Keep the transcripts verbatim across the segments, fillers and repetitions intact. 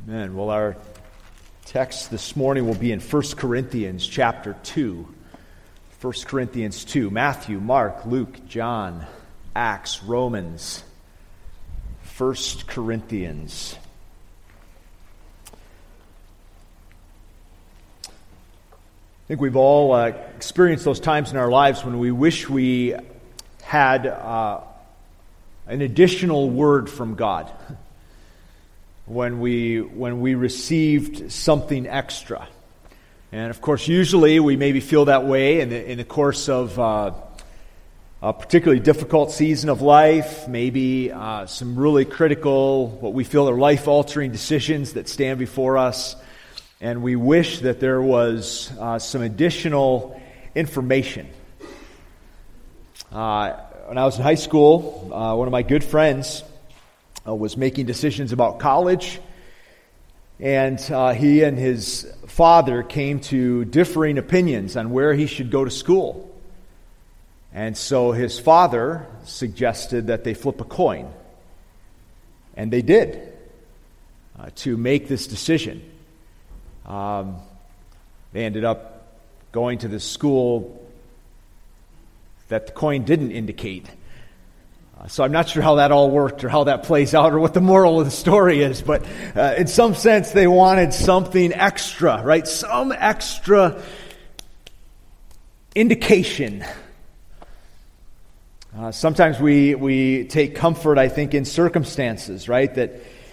Amen. Well, our text this morning will be in First Corinthians chapter two. First Corinthians two. Matthew, Mark, Luke, John, Acts, Romans. First Corinthians. I think we've all uh, experienced those times in our lives when we wish we had uh, an additional word from God. When we when we received something extra. And of course, usually we maybe feel that way in the, in the course of uh, a particularly difficult season of life, maybe uh, some really critical, what we feel are life-altering decisions that stand before us. And we wish that there was uh, some additional information. Uh, when I was in high school, uh, one of my good friends Uh, was making decisions about college, and uh, he and his father came to differing opinions on where he should go to school. And so his father suggested that they flip a coin, and they did uh, to make this decision. Um, they ended up going to the school that the coin didn't indicate. So I'm not sure how that all worked or how that plays out or what the moral of the story is, but uh, in some sense they wanted something extra, right? Some extra indication. Uh, sometimes we we take comfort, I think, in circumstances, right? That,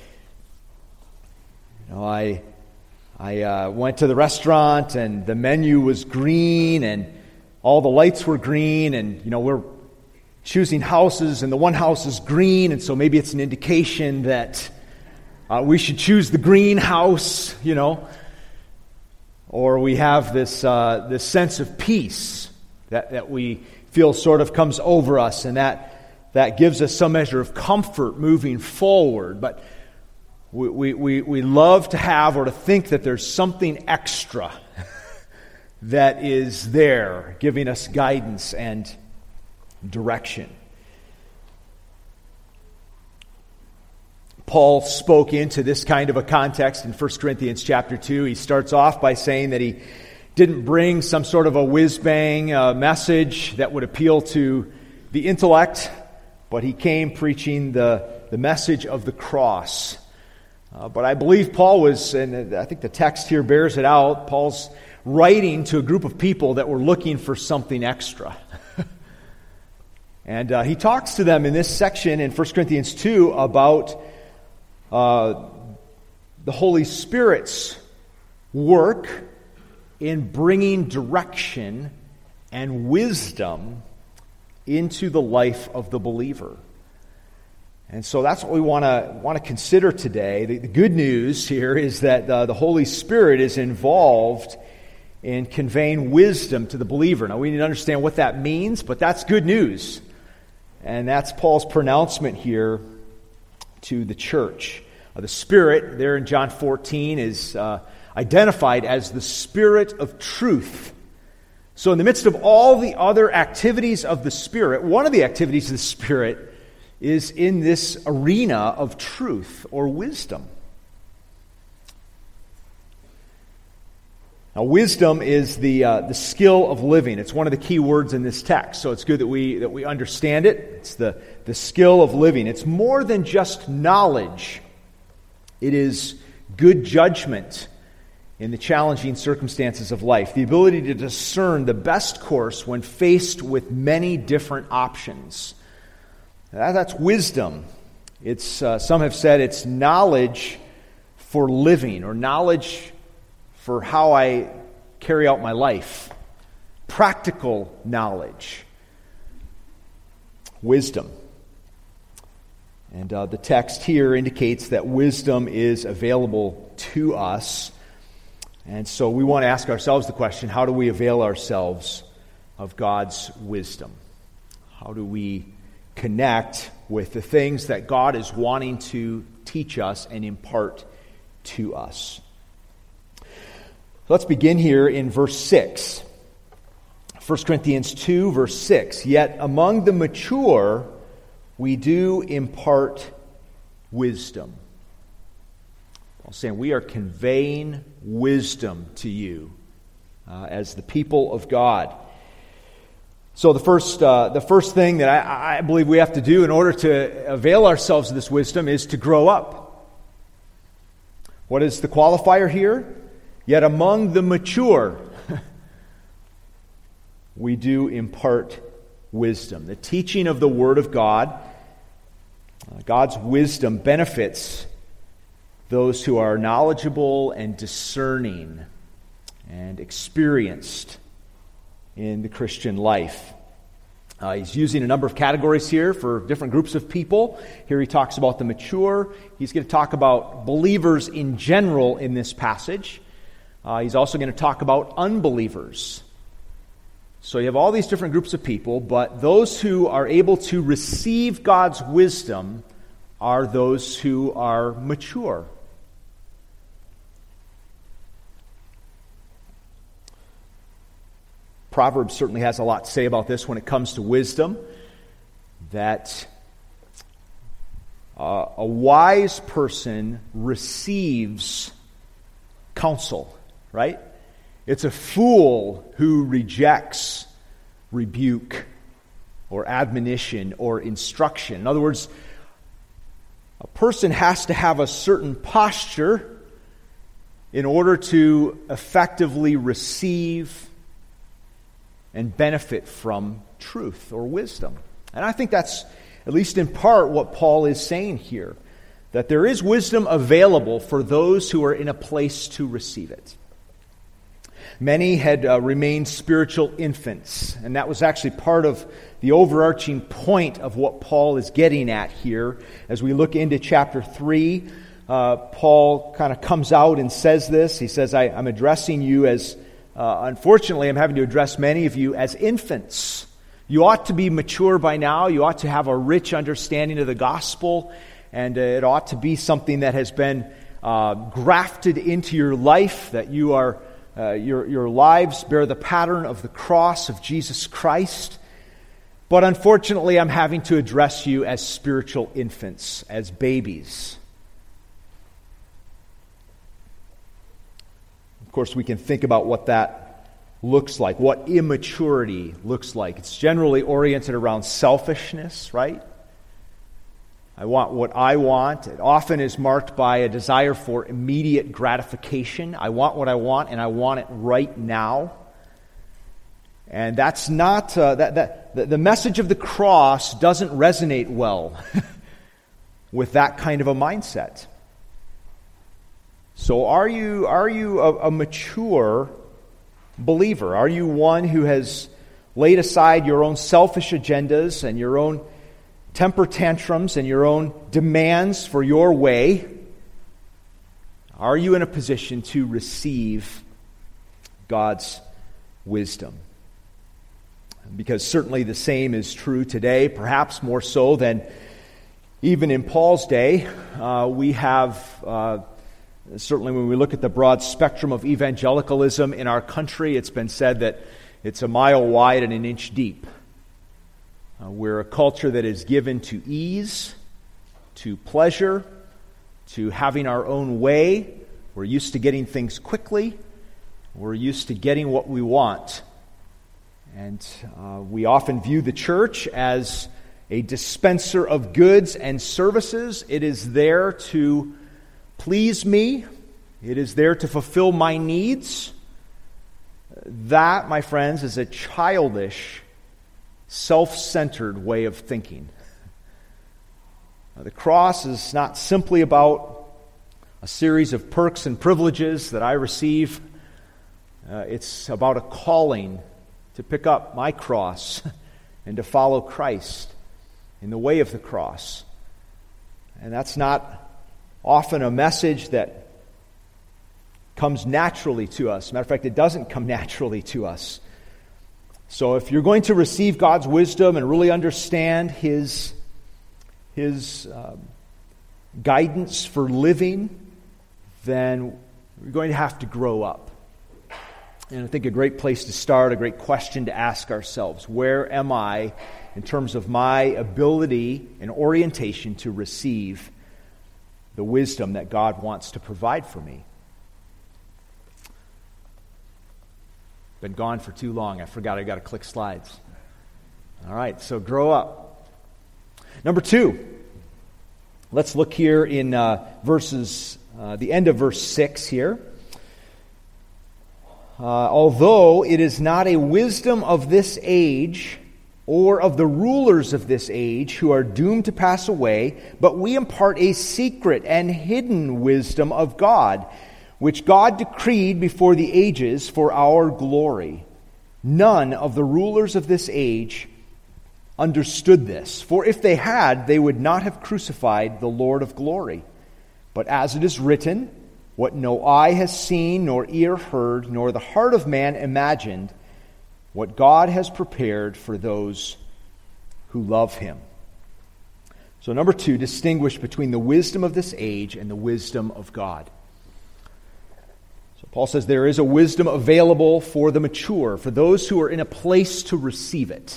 you know, I I uh, went to the restaurant and the menu was green and all the lights were green, and you know we're choosing houses, and the one house is green, and so maybe it's an indication that uh, we should choose the green house, you know. Or we have this uh, this sense of peace that, that we feel sort of comes over us, and that that gives us some measure of comfort moving forward. But we we we, we love to have or to think that there's something extra that is there, giving us guidance and direction. Paul spoke into this kind of a context in First Corinthians chapter two. He starts off by saying that he didn't bring some sort of a whiz-bang uh, message that would appeal to the intellect, but he came preaching the, the message of the cross. Uh, but I believe Paul was, and I think the text here bears it out, Paul's writing to a group of people that were looking for something extra. And uh, he talks to them in this section in First Corinthians two about uh, the Holy Spirit's work in bringing direction and wisdom into the life of the believer. And so that's what we want to want to consider today. The, the good news here is that uh, the Holy Spirit is involved in conveying wisdom to the believer. Now, we need to understand what that means, but that's good news. And that's Paul's pronouncement here to the church. Uh, the Spirit, there in John fourteen, is uh, identified as the Spirit of truth. So in the midst of all the other activities of the Spirit, one of the activities of the Spirit is in this arena of truth or wisdom. Now, wisdom is the uh, the skill of living. It's one of the key words in this text, so it's good that we that we understand it. It's the, the skill of living. It's more than just knowledge. It is good judgment in the challenging circumstances of life. The ability to discern the best course when faced with many different options. That, that's wisdom. It's uh, some have said it's knowledge for living, or knowledge for how I carry out my life. Practical knowledge. Wisdom. And uh, the text here indicates that wisdom is available to us. And so we want to ask ourselves the question, how do we avail ourselves of God's wisdom? How do we connect with the things that God is wanting to teach us and impart to us? Let's begin here in verse six. First Corinthians two, verse six. Yet among the mature we do impart wisdom. Paul's saying we are conveying wisdom to you uh, as the people of God. So the first, uh, the first thing that I, I believe we have to do in order to avail ourselves of this wisdom is to grow up. What is the qualifier here? Yet among the mature, we do impart wisdom. The teaching of the Word of God, uh, God's wisdom benefits those who are knowledgeable and discerning and experienced in the Christian life. Uh, he's using a number of categories here for different groups of people. Here he talks about the mature. He's going to talk about believers in general in this passage. Uh, he's also going to talk about unbelievers. So you have all these different groups of people, but those who are able to receive God's wisdom are those who are mature. Proverbs certainly has a lot to say about this when it comes to wisdom, that uh, a wise person receives counsel, right? It's a fool who rejects rebuke or admonition or instruction. In other words, a person has to have a certain posture in order to effectively receive and benefit from truth or wisdom. And I think that's, at least in part, what Paul is saying here, that there is wisdom available for those who are in a place to receive it. Many had uh, remained spiritual infants, and that was actually part of the overarching point of what Paul is getting at here. As we look into chapter three, uh, Paul kind of comes out and says this. He says, I, I'm addressing you as Uh, unfortunately, I'm having to address many of you as infants. You ought to be mature by now. You ought to have a rich understanding of the gospel, and uh, it ought to be something that has been uh, grafted into your life, that you are, uh, your, your lives bear the pattern of the cross of Jesus Christ. But unfortunately, I'm having to address you as spiritual infants, as babies. Of course, we can think about what that looks like, what immaturity looks like. It's generally oriented around selfishness, right? I want what I want. It often is marked by a desire for immediate gratification. I want what I want, and I want it right now. And that's not, uh, that, that the, the message of the cross doesn't resonate well with that kind of a mindset. So are you are you a, a mature believer? Are you one who has laid aside your own selfish agendas and your own temper tantrums and your own demands for your way? Are you in a position to receive God's wisdom? Because certainly the same is true today, perhaps more so than even in Paul's day. Uh, we have... Uh, Certainly when we look at the broad spectrum of evangelicalism in our country, it's been said that it's a mile wide and an inch deep. Uh, we're a culture that is given to ease, to pleasure, to having our own way. We're used to getting things quickly. We're used to getting what we want. And uh, we often view the church as a dispenser of goods and services. It is there to please me. It is there to fulfill my needs. That, my friends, is a childish, self-centered way of thinking. Now, the cross is not simply about a series of perks and privileges that I receive. Uh, it's about a calling to pick up my cross and to follow Christ in the way of the cross. And that's not often a message that comes naturally to us. Matter of fact, it doesn't come naturally to us. So if you're going to receive God's wisdom and really understand His, His um, guidance for living, then we're going to have to grow up. And I think a great place to start, a great question to ask ourselves, where am I in terms of my ability and orientation to receive the wisdom that God wants to provide for me. Been gone for too long. I forgot I got to click slides. All right, so grow up. Number two, let's look here in uh, verses, uh, the end of verse six here. Uh, although it is not a wisdom of this age or of the rulers of this age who are doomed to pass away, but we impart a secret and hidden wisdom of God, which God decreed before the ages for our glory. None of the rulers of this age understood this, for if they had, they would not have crucified the Lord of glory. But as it is written, what no eye has seen, nor ear heard, nor the heart of man imagined, what God has prepared for those who love him. So number two, distinguish between the wisdom of this age and the wisdom of God. So Paul says there is a wisdom available for the mature, for those who are in a place to receive it.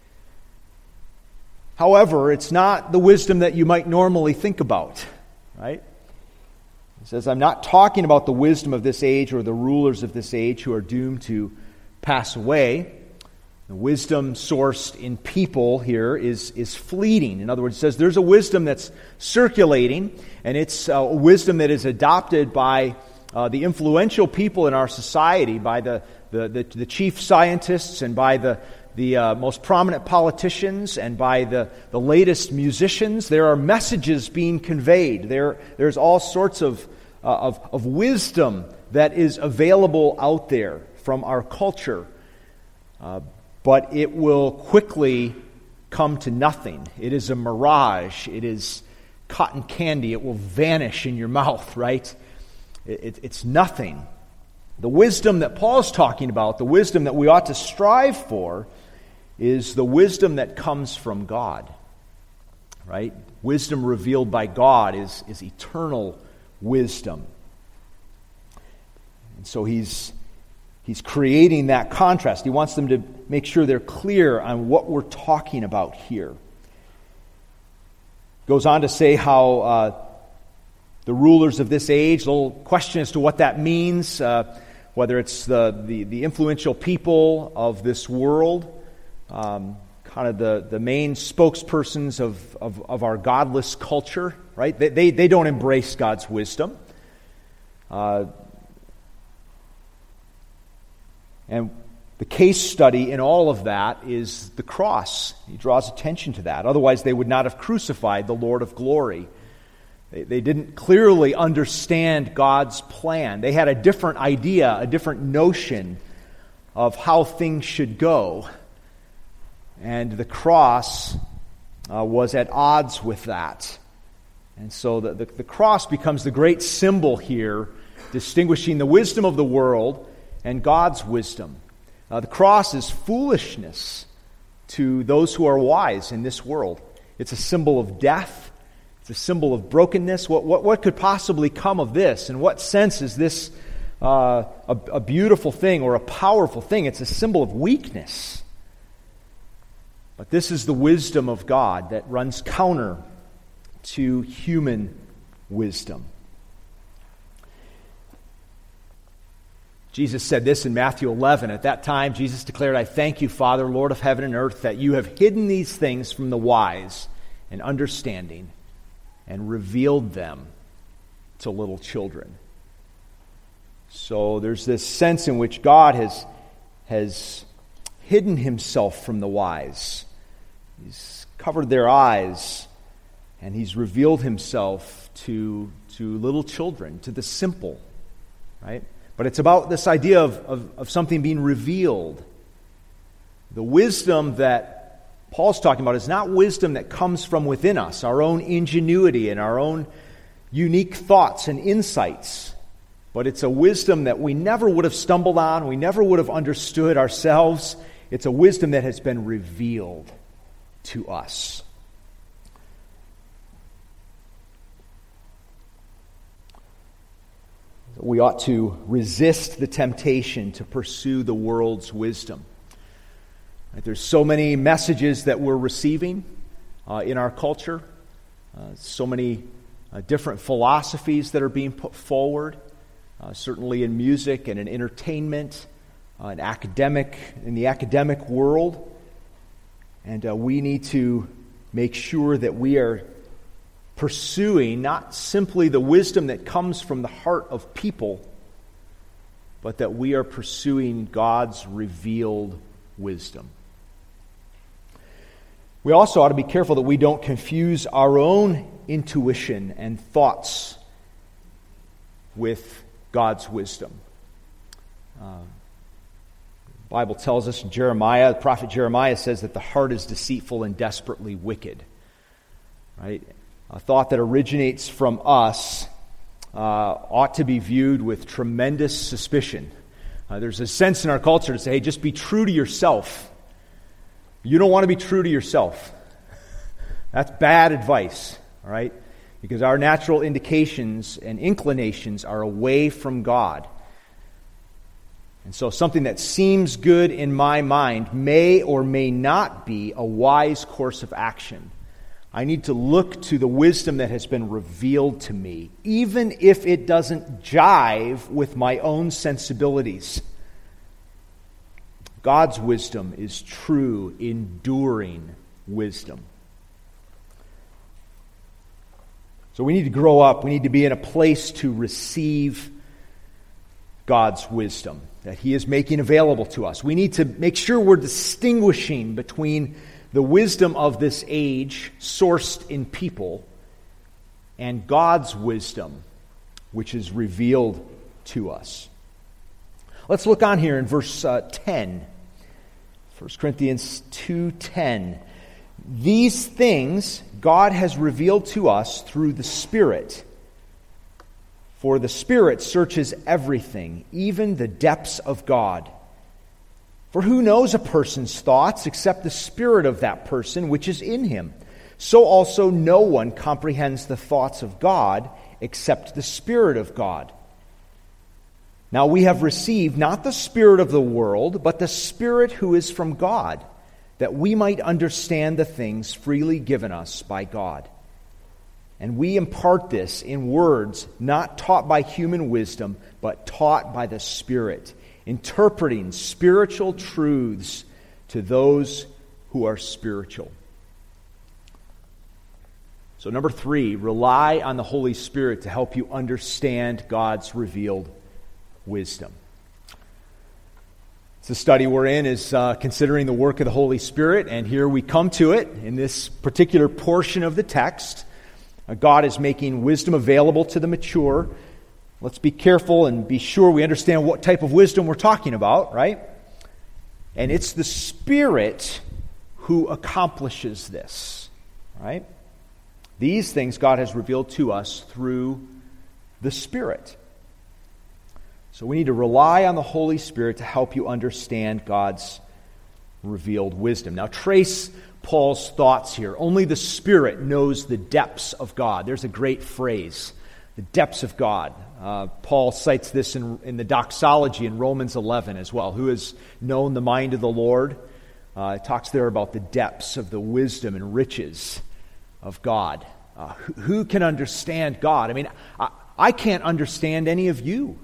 However, it's not the wisdom that you might normally think about, right? He says, I'm not talking about the wisdom of this age or the rulers of this age who are doomed to pass away. The wisdom sourced in people here is, is fleeting. In other words, it says there's a wisdom that's circulating, and it's a wisdom that is adopted by uh, the influential people in our society, by the, the, the, the chief scientists and by the the uh, most prominent politicians and by the, the latest musicians. There are messages being conveyed. There, there's all sorts of, uh, of, of wisdom that is available out there from our culture. Uh, but it will quickly come to nothing. It is a mirage. It is cotton candy. It will vanish in your mouth, right? It, it, it's nothing. The wisdom that Paul's talking about, the wisdom that we ought to strive for, is the wisdom that comes from God, right? Wisdom revealed by God is, is eternal wisdom. And so he's, he's creating that contrast. He wants them to make sure they're clear on what we're talking about here. Goes on to say how uh, the rulers of this age, a little question as to what that means, uh, whether it's the, the, the influential people of this world, Um, kind of the, the main spokespersons of, of, of our godless culture, right? They, they, they don't embrace God's wisdom. Uh, and the case study in all of that is the cross. He draws attention to that. Otherwise, they would not have crucified the Lord of glory. They, they didn't clearly understand God's plan. They had a different idea, a different notion of how things should go. And the cross uh, was at odds with that. And so the, the, the cross becomes the great symbol here, distinguishing the wisdom of the world and God's wisdom. Uh, the cross is foolishness to those who are wise in this world. It's a symbol of death. It's a symbol of brokenness. What, what, what could possibly come of this? In what sense is this uh, a, a beautiful thing or a powerful thing? It's a symbol of weakness. But this is the wisdom of God that runs counter to human wisdom. Jesus said this in Matthew eleven. At that time, Jesus declared, I thank you, Father, Lord of heaven and earth, that you have hidden these things from the wise and understanding and revealed them to little children. So there's this sense in which God has, has hidden himself from the wise. He's covered their eyes, and he's revealed himself to, to little children, to the simple, right? But it's about this idea of, of, of something being revealed. The wisdom that Paul's talking about is not wisdom that comes from within us, our own ingenuity and our own unique thoughts and insights. But it's a wisdom that we never would have stumbled on, we never would have understood ourselves. It's a wisdom that has been revealed to us. We ought to resist the temptation to pursue the world's wisdom. Right? There's so many messages that we're receiving uh, in our culture, uh, so many uh, different philosophies that are being put forward, uh, certainly in music and in entertainment, uh, in academic, in the academic world. And uh, we need to make sure that we are pursuing not simply the wisdom that comes from the heart of people, but that we are pursuing God's revealed wisdom. We also ought to be careful that we don't confuse our own intuition and thoughts with God's wisdom. Uh, the Bible tells us in Jeremiah, the prophet Jeremiah says that the heart is deceitful and desperately wicked. Right? A thought that originates from us uh, ought to be viewed with tremendous suspicion. Uh, there's a sense in our culture to say, hey, just be true to yourself. You don't want to be true to yourself. That's bad advice, all right? Because our natural indications and inclinations are away from God. And so something that seems good in my mind may or may not be a wise course of action. I need to look to the wisdom that has been revealed to me, even if it doesn't jive with my own sensibilities. God's wisdom is true, enduring wisdom. So we need to grow up. We need to be in a place to receive God's wisdom that He is making available to us. We need to make sure we're distinguishing between the wisdom of this age, sourced in people, and God's wisdom, which is revealed to us. Let's look on here in verse uh, ten. First Corinthians two ten. These things God has revealed to us through the Spirit. For the Spirit searches everything, even the depths of God. For who knows a person's thoughts except the spirit of that person which is in him? So also no one comprehends the thoughts of God except the Spirit of God. Now we have received not the spirit of the world, but the Spirit who is from God, that we might understand the things freely given us by God. And we impart this in words not taught by human wisdom, but taught by the Spirit, interpreting spiritual truths to those who are spiritual. So number three, rely on the Holy Spirit to help you understand God's revealed wisdom. The study we're in is uh, considering the work of the Holy Spirit, and here we come to it in this particular portion of the text. Uh, God is making wisdom available to the mature. Let's be careful and be sure we understand what type of wisdom we're talking about, right? And it's the Spirit who accomplishes this, right? These things God has revealed to us through the Spirit. So we need to rely on the Holy Spirit to help you understand God's revealed wisdom. Now trace Paul's thoughts here. Only the Spirit knows the depths of God. There's a great phrase, the depths of God. Uh, Paul cites this in, in the doxology in Romans eleven as well. Who has known the mind of the Lord? Uh, it talks there about the depths of the wisdom and riches of God. Uh, who, who can understand God? I mean, I, I can't understand any of you.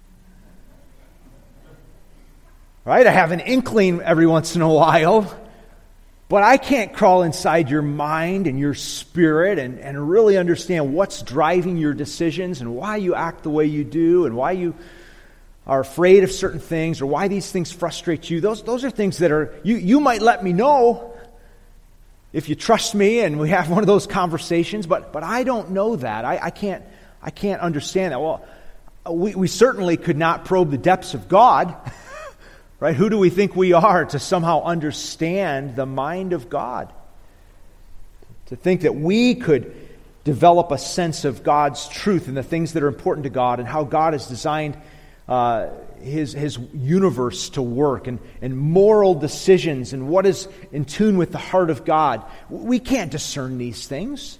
Right? I have an inkling every once in a while, but I can't crawl inside your mind and your spirit and, and really understand what's driving your decisions and why you act the way you do and why you are afraid of certain things or why these things frustrate you. Those, those are things that are, you, you might let me know if you trust me and we have one of those conversations, but but I don't know that. I, I can't I can't understand that. Well, we, we certainly could not probe the depths of God. Right? Who do we think we are to somehow understand the mind of God? To think that we could develop a sense of God's truth and the things that are important to God and how God has designed uh, his, his universe to work and, and moral decisions and what is in tune with the heart of God. We can't discern these things.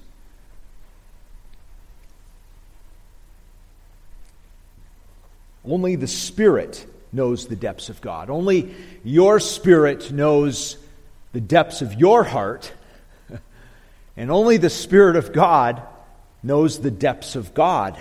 Only the Spirit knows the depths of God. Only your spirit knows the depths of your heart. And only the Spirit of God knows the depths of God.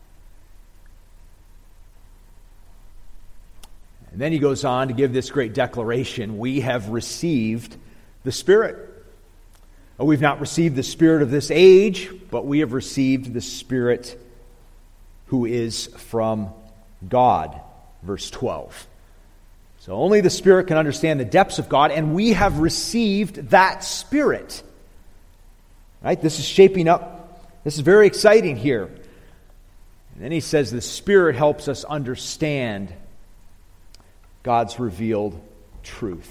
And then he goes on to give this great declaration: we have received the Spirit. We've not received the spirit of this age, but we have received the Spirit who is from God. Verse twelve. So only the Spirit can understand the depths of God, and we have received that Spirit. Right? This is shaping up. This is very exciting here. And then he says the Spirit helps us understand God's revealed truth.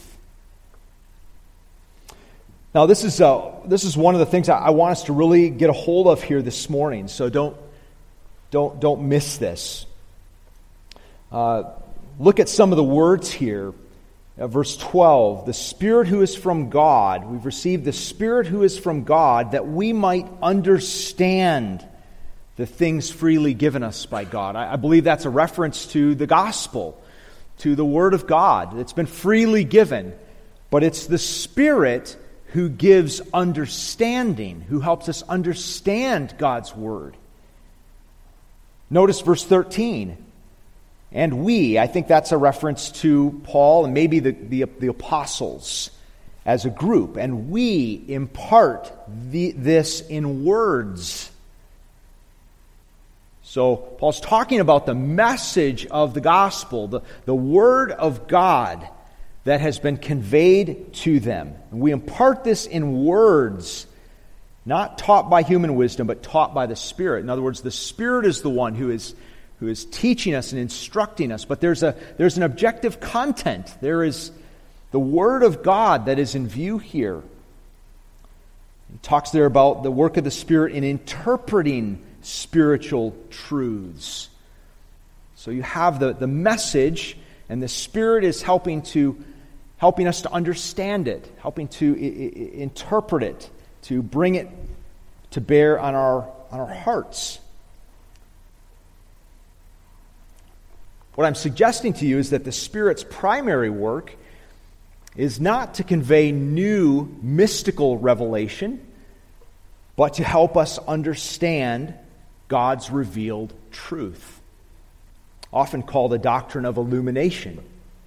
Now, this is uh, this is one of the things I, I want us to really get a hold of here this morning. So don't don't don't miss this. Uh, look at some of the words here. Uh, verse twelve: the Spirit who is from God. We've received the Spirit who is from God, that we might understand the things freely given us by God. I, I believe that's a reference to the gospel, to the Word of God. It's been freely given, but it's the Spirit who gives understanding, who helps us understand God's Word. Notice verse thirteen. And we, I think that's a reference to Paul and maybe the, the, the apostles as a group. And we impart the, this in words. So Paul's talking about the message of the gospel, the, the Word of God that has been conveyed to them. And we impart this in words, not taught by human wisdom, but taught by the Spirit. In other words, the Spirit is the one who is who is teaching us and instructing us. But there's a there's an objective content. There is the Word of God that is in view here. He talks there about the work of the Spirit in interpreting spiritual truths. So you have the, the message, and the Spirit is helping to helping us to understand it, helping to I- I- interpret it, to bring it to bear on our on our hearts. What I'm suggesting to you is that the Spirit's primary work is not to convey new mystical revelation, but to help us understand God's revealed truth, often called a doctrine of illumination.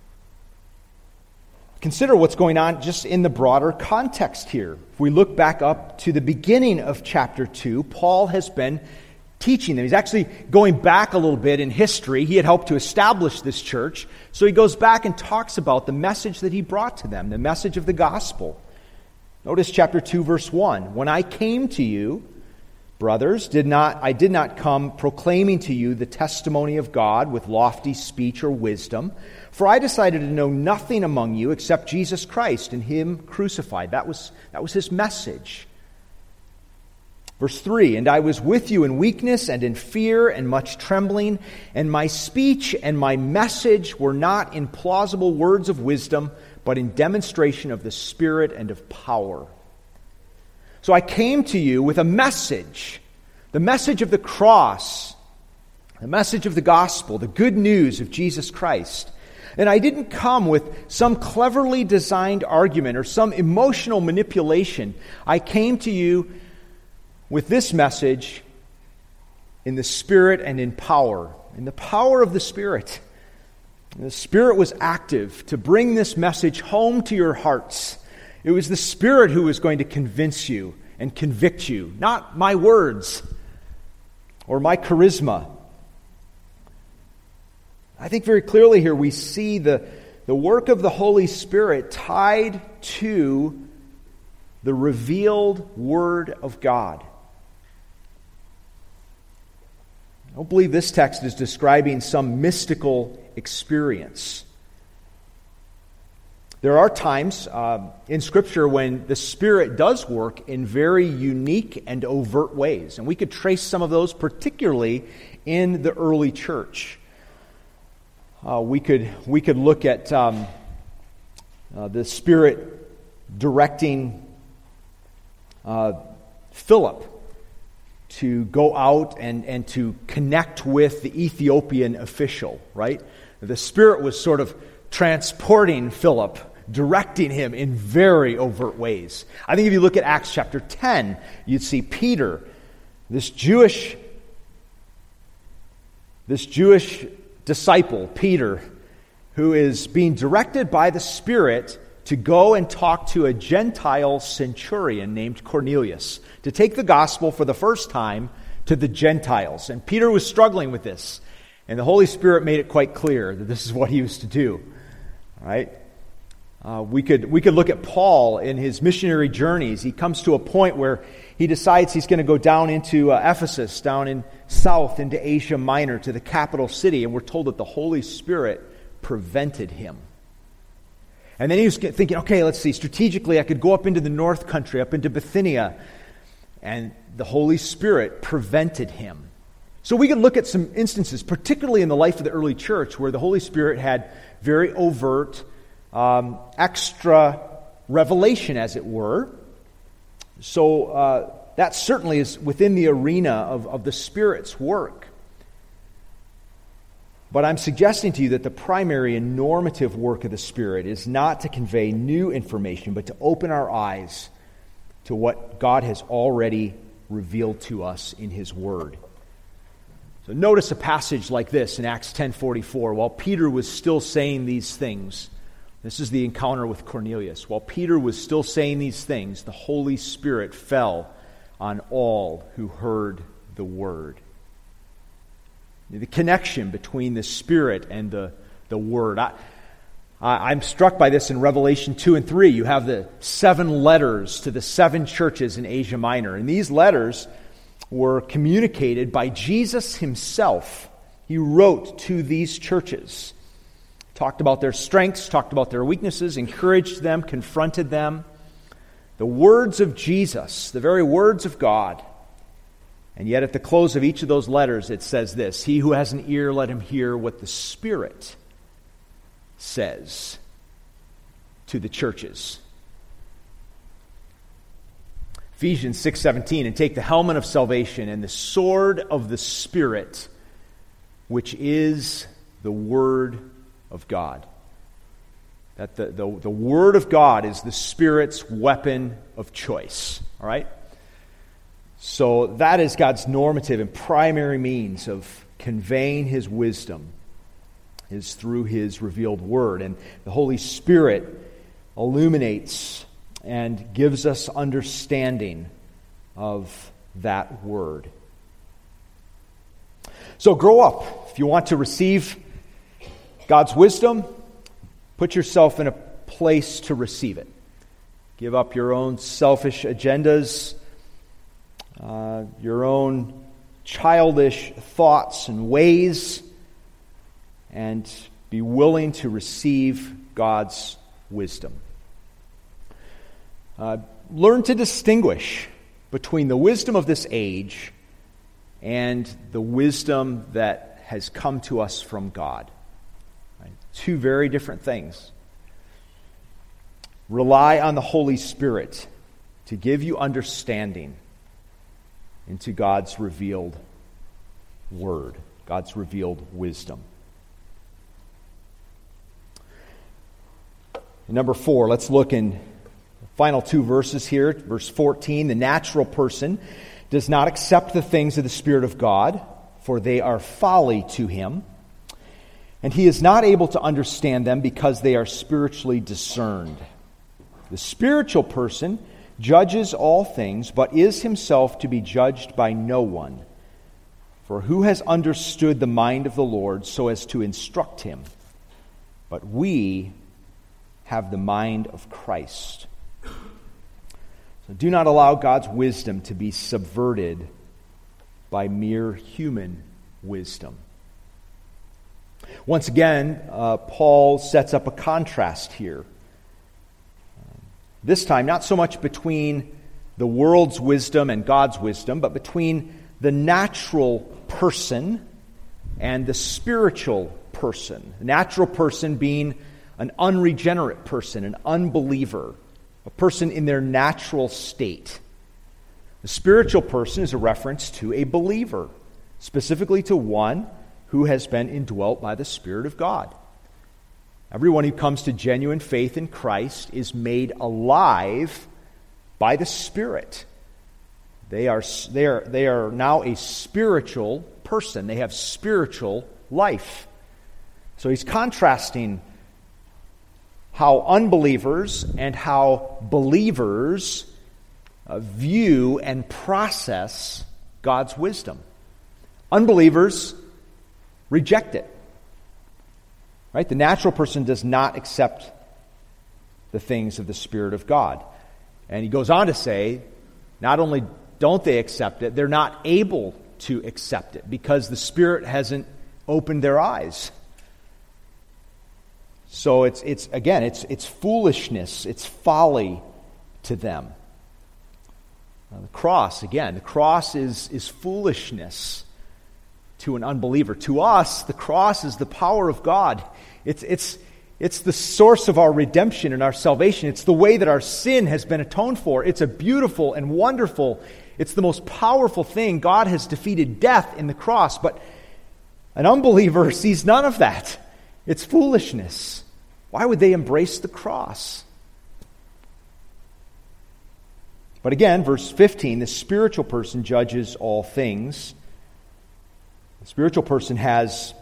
Consider what's going on just in the broader context here. If we look back up to the beginning of chapter two, Paul has been teaching them. He's actually going back a little bit in history. He had helped to establish this church. So he goes back and talks about the message that he brought to them, the message of the gospel. Notice chapter two, verse one. When I came to you, brothers, did not I did not come proclaiming to you the testimony of God with lofty speech or wisdom, for I decided to know nothing among you except Jesus Christ and Him crucified. That was, that was his message. Verse three, and I was with you in weakness and in fear and much trembling, and my speech and my message were not in plausible words of wisdom, but in demonstration of the Spirit and of power. So I came to you with a message, the message of the cross, the message of the gospel, the good news of Jesus Christ. And I didn't come with some cleverly designed argument or some emotional manipulation. I came to you with this message in the Spirit and in power, in the power of the Spirit. And the Spirit was active to bring this message home to your hearts. It was the Spirit who was going to convince you and convict you, not my words or my charisma. I think very clearly here we see the, the work of the Holy Spirit tied to the revealed Word of God. I don't believe this text is describing some mystical experience. There are times uh, in Scripture when the Spirit does work in very unique and overt ways. And we could trace some of those particularly in the early church. Uh, we could we could look at um, uh, the Spirit directing uh, Philip to go out and, and to connect with the Ethiopian official, right? The Spirit was sort of transporting Philip, directing him in very overt ways. I think if you look at Acts chapter ten, you'd see Peter This Jewish, this Jewish disciple, Peter, who is being directed by the Spirit to go and talk to a Gentile centurion named Cornelius, to take the gospel for the first time to the Gentiles. And Peter was struggling with this, and the Holy Spirit made it quite clear that this is what he was to do. All right? Uh, we could we could look at Paul in his missionary journeys. He comes to a point where he decides he's going to go down into uh, Ephesus, down in south into Asia Minor to the capital city, and we're told that the Holy Spirit prevented him. And then he was thinking, okay, let's see, strategically I could go up into the north country, up into Bithynia, and the Holy Spirit prevented him. So we can look at some instances, particularly in the life of the early church, where the Holy Spirit had very overt Um, extra revelation, as it were. So uh, that certainly is within the arena of, of the Spirit's work. But I'm suggesting to you that the primary and normative work of the Spirit is not to convey new information, but to open our eyes to what God has already revealed to us in His Word. So notice a passage like this in Acts ten forty-four. While Peter was still saying these things, this is the encounter with Cornelius. While Peter was still saying these things, the Holy Spirit fell on all who heard the word. The connection between the Spirit and the, the Word. I, I, I'm struck by this in Revelation two and three. You have the seven letters to the seven churches in Asia Minor. And these letters were communicated by Jesus Himself. He wrote to these churches. Talked about their strengths, talked about their weaknesses, encouraged them, confronted them. The words of Jesus, the very words of God. And yet at the close of each of those letters it says this: he who has an ear, let him hear what the Spirit says to the churches. Ephesians six seventeen, and take the helmet of salvation and the sword of the Spirit, which is the Word of God. That the, the, the Word of God is the Spirit's weapon of choice. All right? So that is God's normative and primary means of conveying His wisdom, is through His revealed Word. And the Holy Spirit illuminates and gives us understanding of that Word. So grow up. If you want to receive God's wisdom, put yourself in a place to receive it. Give up your own selfish agendas, uh, your own childish thoughts and ways, and be willing to receive God's wisdom. Uh, learn to distinguish between the wisdom of this age and the wisdom that has come to us from God. Two very different things. Rely on the Holy Spirit to give you understanding into God's revealed Word, God's revealed wisdom. And number four, let's look in the final two verses here. Verse fourteen, the natural person does not accept the things of the Spirit of God, for they are folly to him. And he is not able to understand them because they are spiritually discerned. The spiritual person judges all things, but is himself to be judged by no one. For who has understood the mind of the Lord so as to instruct him? But we have the mind of Christ. So do not allow God's wisdom to be subverted by mere human wisdom. Once again, uh, Paul sets up a contrast here. This time, not so much between the world's wisdom and God's wisdom, but between the natural person and the spiritual person. The natural person being an unregenerate person, an unbeliever, a person in their natural state. The spiritual person is a reference to a believer, specifically to one who has been indwelt by the Spirit of God. Everyone who comes to genuine faith in Christ is made alive by the Spirit, They are, they are, they are now a spiritual person. They have spiritual life. So he's contrasting how unbelievers and how believers uh, view and process God's wisdom. Unbelievers reject it. Right? The natural person does not accept the things of the Spirit of God. And he goes on to say, not only don't they accept it, they're not able to accept it because the Spirit hasn't opened their eyes. So it's it's again, it's it's foolishness, it's folly to them. Now, the cross, again, the cross is, is foolishness to an unbeliever. To us, the cross is the power of God. It's it's it's the source of our redemption and our salvation. It's the way that our sin has been atoned for. It's a beautiful and wonderful, it's the most powerful thing. God has defeated death in the cross, but an unbeliever sees none of that. It's foolishness. Why would they embrace the cross? But again, verse fifteen, the spiritual person judges all things. The spiritual person has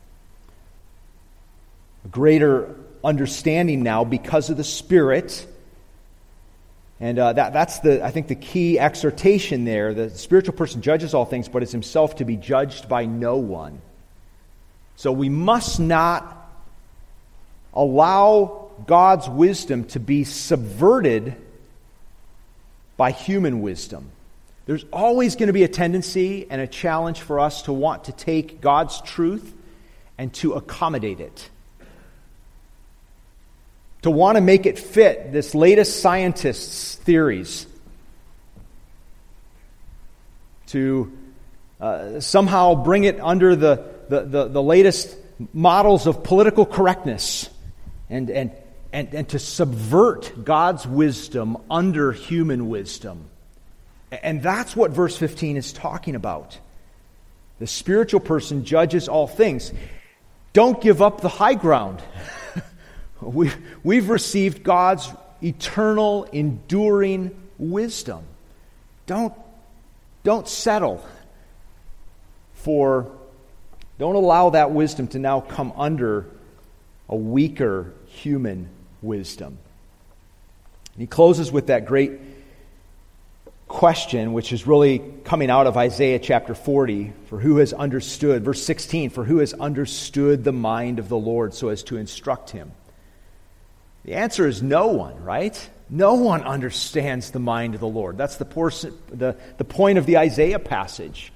a greater understanding now because of the Spirit. And uh, that, that's, the I think, the key exhortation there. The spiritual person judges all things, but is himself to be judged by no one. So we must not allow God's wisdom to be subverted by human wisdom. There's always going to be a tendency and a challenge for us to want to take God's truth and to accommodate it. To want to make it fit this latest scientists' theories. To uh, somehow bring it under the, the, the, the latest models of political correctness. And, and, and, and to subvert God's wisdom under human wisdom. And that's what verse fifteen is talking about. The spiritual person judges all things. Don't give up the high ground. We've, we've received God's eternal, enduring wisdom. Don't, don't settle for, don't allow that wisdom to now come under a weaker human wisdom. And he closes with that great question, which is really coming out of Isaiah chapter forty, for who has understood, verse sixteen, for who has understood the mind of the Lord so as to instruct him? The answer is no one, right? No one understands the mind of the Lord. That's the, portion, the, the point of the Isaiah passage.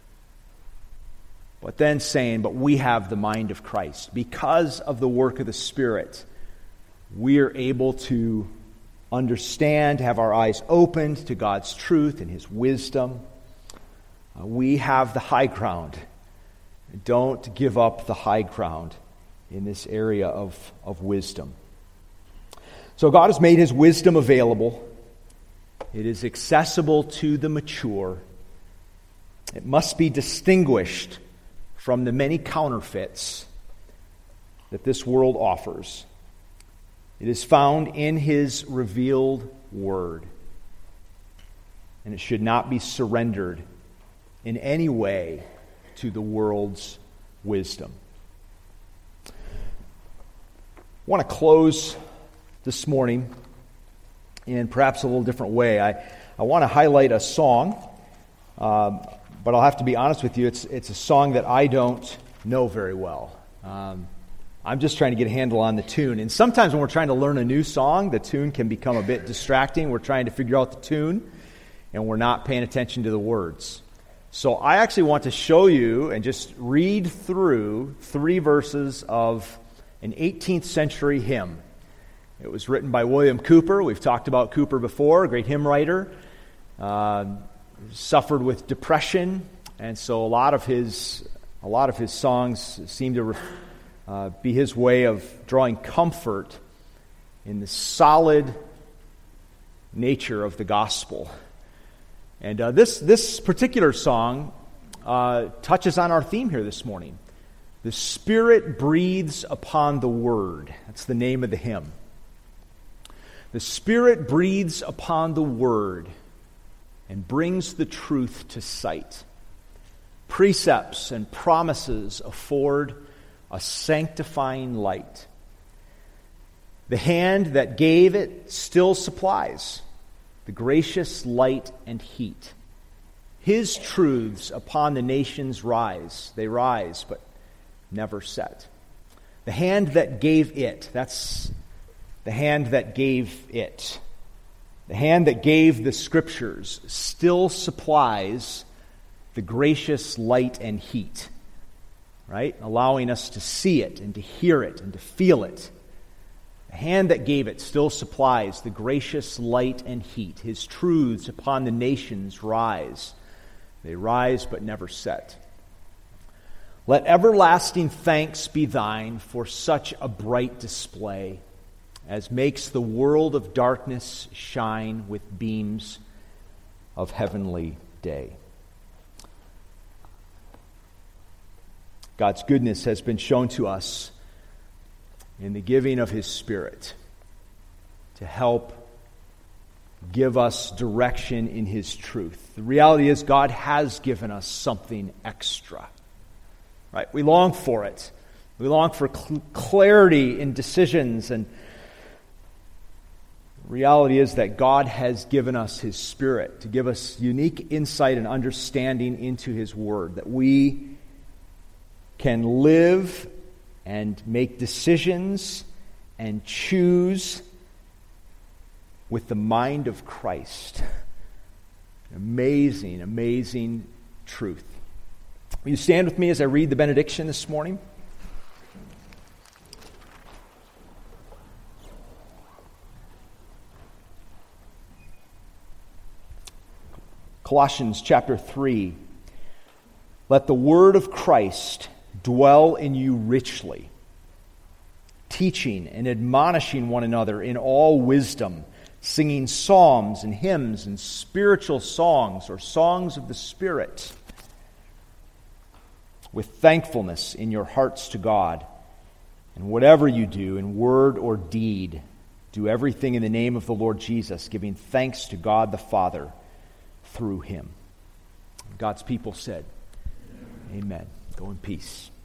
But then saying, but we have the mind of Christ. Because of the work of the Spirit, we are able to understand, have our eyes opened to God's truth and His wisdom. Uh, we have the high ground. Don't give up the high ground in this area of, of wisdom. So God has made His wisdom available. It is accessible to the mature. It must be distinguished from the many counterfeits that this world offers. It is found in His revealed Word. And it should not be surrendered in any way to the world's wisdom. I want to close this morning in perhaps a little different way. I, I want to highlight a song, um, but I'll have to be honest with you, it's, it's a song that I don't know very well. Um, I'm just trying to get a handle on the tune. And sometimes when we're trying to learn a new song, the tune can become a bit distracting. We're trying to figure out the tune, and we're not paying attention to the words. So I actually want to show you and just read through three verses of an eighteenth century hymn. It was written by William Cowper. We've talked about Cowper before, a great hymn writer. Uh, suffered with depression, and so a lot of his a lot of his songs seem to uh, be his way of drawing comfort in the solid nature of the gospel. And uh, this this particular song uh, touches on our theme here this morning. The Spirit breathes upon the Word. That's the name of the hymn. The Spirit breathes upon the Word. and brings the truth to sight. Precepts and promises afford a sanctifying light. The hand that gave it still supplies the gracious light and heat. His truths upon the nations rise. They rise, but never set. The hand that gave it, that's the hand that gave it. The hand that gave the Scriptures still supplies the gracious light and heat, right? Allowing us to see it and to hear it and to feel it. The hand that gave it still supplies the gracious light and heat. His truths upon the nations rise. They rise but never set. Let everlasting thanks be thine for such a bright display as makes the world of darkness shine with beams of heavenly day. God's goodness has been shown to us in the giving of His Spirit to help give us direction in His truth. The reality is God has given us something extra. Right? We long for it. We long for cl- clarity in decisions, and the reality is that God has given us His Spirit to give us unique insight and understanding into His Word, that we can live and make decisions and choose with the mind of Christ. Amazing, amazing truth. Will you stand with me as I read the benediction this morning? Colossians chapter three. Let the word of Christ dwell in you richly, teaching and admonishing one another in all wisdom, singing psalms and hymns and spiritual songs or songs of the Spirit, with thankfulness in your hearts to God. And whatever you do, in word or deed, do everything in the name of the Lord Jesus, giving thanks to God the Father through Him. God's people said, Amen. Go in peace.